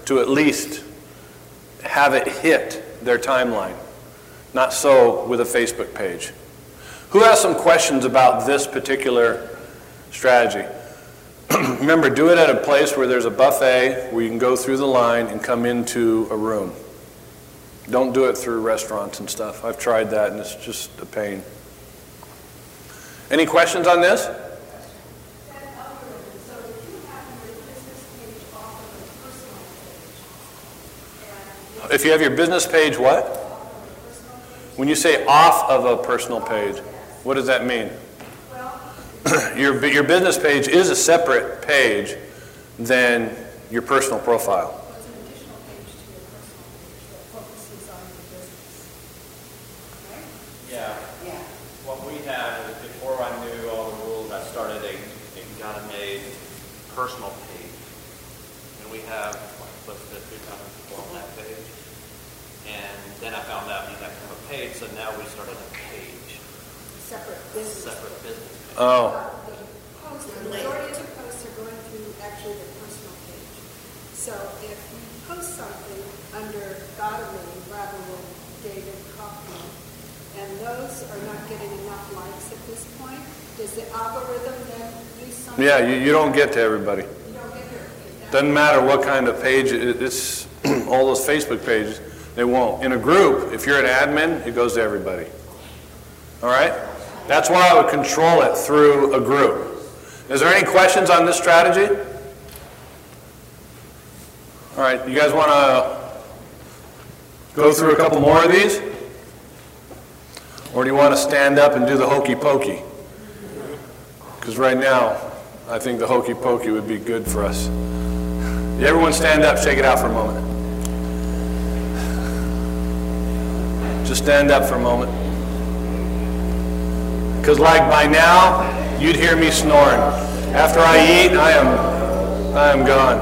to at least have it hit their timeline. Not so with a Facebook page. Who has some questions about this particular strategy? Remember, do it at a place where there's a buffet where you can go through the line and come into a room. Don't do it through restaurants and stuff. I've tried that and it's just a pain. Any questions on this? If you have your business page, what? When you say off of a personal page, what does that mean? Your business page is a separate page than your personal profile. It's an additional page to your personal page that focuses on your business. Right? Yeah. What we had is before I knew all the rules, I started a Got-It-Made personal page. And we have close to 3,000 people on that page. And then I found out you got to have a page, so now we started a page. Separate business. Page. Oh. The majority of the posts are going through actually the personal page. So if you post something under Got-It-Made rather than David Kaufman, and those are not getting enough likes at this point, does the algorithm then use something? Yeah, you don't get to everybody. You don't get there. Doesn't matter what kind of page it's all those Facebook pages, they won't. In a group, if you're an admin, it goes to everybody. All right? That's why I would control it through a group. Is there any questions on this strategy? All right, you guys want to go through a couple more of these? Or do you want to stand up and do the hokey pokey? Because right now, I think the hokey pokey would be good for us. Everyone stand up, shake it out for a moment. Just stand up for a moment. Because like by now, you'd hear me snoring. After I eat, I am gone.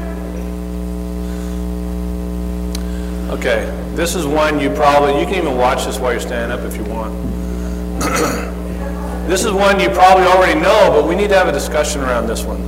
Okay, this is one you can even watch this while you're standing up if you want. This is one you probably already know, but we need to have a discussion around this one.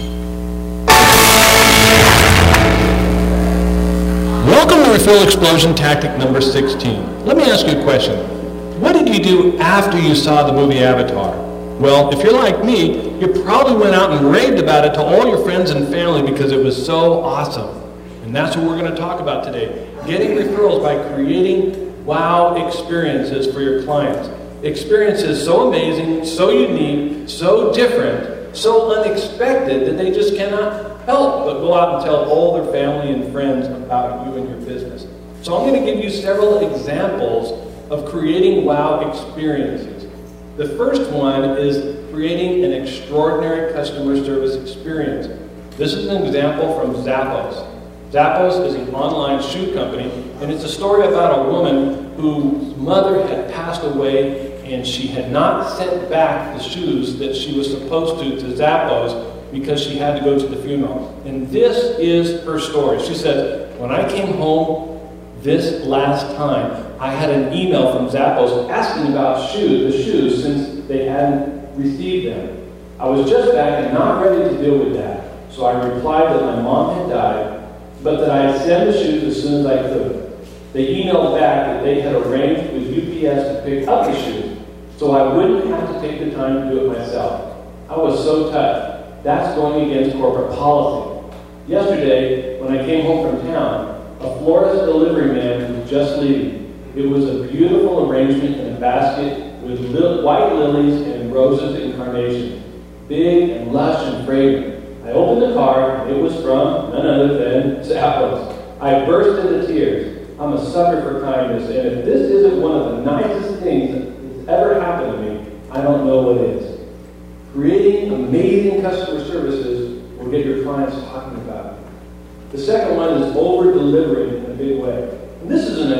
Welcome to Refill Explosion Tactic number 16. Let me ask you a question. What did you do after you saw the movie Avatar? Well, if you're like me, you probably went out and raved about it to all your friends and family because it was so awesome. And that's what we're going to talk about today. Getting referrals by creating wow experiences for your clients. Experiences so amazing, so unique, so different, so unexpected that they just cannot help but go out and tell all their family and friends about you and your business. So I'm going to give you several examples of creating wow experiences. The first one is creating an extraordinary customer service experience. This is an example from Zappos. Zappos is an online shoe company, and it's a story about a woman whose mother had passed away and she had not sent back the shoes that she was supposed to Zappos because she had to go to the funeral. And this is her story. She says, when I came home this last time, I had an email from Zappos asking about the shoes, since they hadn't received them. I was just back and not ready to deal with that. So I replied that my mom had died, but that I'd send the shoes as soon as I could. They emailed back that they had arranged with UPS to pick up the shoes, so I wouldn't have to take the time to do it myself. I was so touched. That's going against corporate policy. Yesterday, when I came home from town, a florist delivery man was just leaving. It was a beautiful arrangement in a basket with white lilies and roses and carnations, big and lush and fragrant. I opened the card, and it was from none other than Zappos. I burst into tears. I'm a sucker for kindness, and if this isn't one of the nicest things that's ever happened to me, I don't know what is. Creating amazing customer services will get your clients talking about it. The second one is over-delivering in a big way. And this is an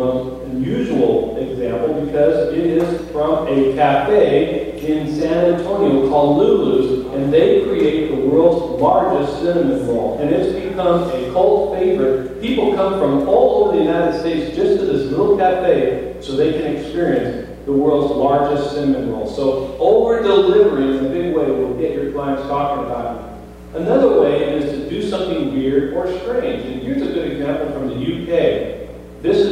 unusual example because it is from a cafe in San Antonio called Lulu's, and they create the world's largest cinnamon roll. And it's become a cult favorite. People come from all over the United States just to this little cafe so they can experience the world's largest cinnamon roll. So over-delivering in a big way will get your clients talking about it. Another way is to do something weird or strange. And here's a good example from the UK. This is